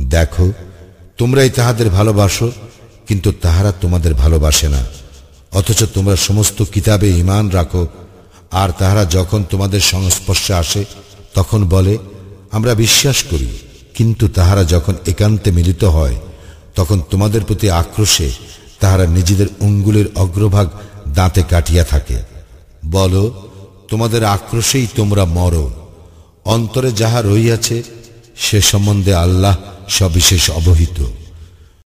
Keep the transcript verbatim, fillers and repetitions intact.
দেখো, তোমরাই তাহাদের ভালোবাসো, কিন্তু তাহারা তোমাদের ভালোবাসে না। অথচ তোমরা সমস্ত কিতাবে ঈমান রাখো, আর তাহারা যখন তোমাদের সংস্পর্শে আসে তখন বলে আমরা বিশ্বাস করি, কিন্তু তাহারা যখন একান্তে মিলিত হয় তখন তোমাদের প্রতি আক্রোশে তাহারা নিজেদের আঙ্গুলের অগ্রভাগ দাঁতে কাটিয়া থাকে। বলো, তোমাদের আক্রোশেই তোমরা মরো। অন্তরে যাহা রহিয়াছে সে সম্বন্ধে আল্লাহ সবিশেষ অবহিত।